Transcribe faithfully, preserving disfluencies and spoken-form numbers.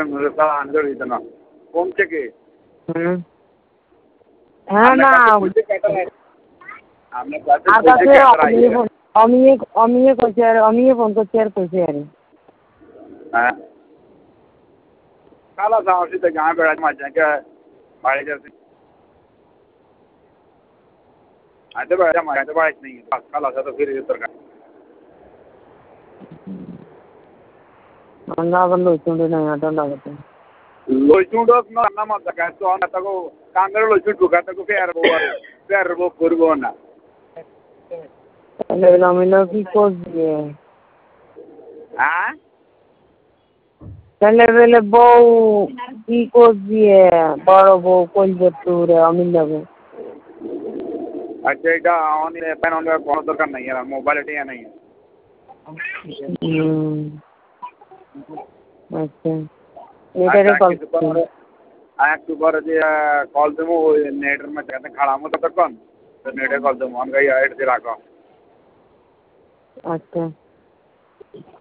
মানুষের তারা আনজর দিত না কোন থেকে হ্যাঁ না অমিয়ে অমিয়ে করছে আর অমিয়ে ফোন করছে আর কইছে আর হ্যাঁ কালা আমার সাথে গাঁ বেড়াতে মাঝে বাড়ি যাচ্ছে আইতে বেড়াতে মাঝে বাড়িতে নেই কালা সাথে ফিরে যেত না আবার লইচুন্ডে নাই আটা লাগাতে লইচুন্ডক না না মজা কাজ তো না তাকো কাঙ্গারে লইচুন্ড ঢুকা তাকো ফের বড় ফের বড় করব না তাহলে আমি না কি করবি হ্যাঁ তাহলে বলে বউ কি করবি বড় বউ করবে তোর আমি যাবো আচ্ছা এটা অনেক প্যান অনেক কোনো দরকার নাই আর মোবাইল এটা নাই আচ্ছা এটারে কল একটু পরে যে কল দেবো ওই নেটের মধ্যে খাড়া মতো তখন তো নেটে কল দেবো অন গাই এড দিয়ে রাখো আচ্ছা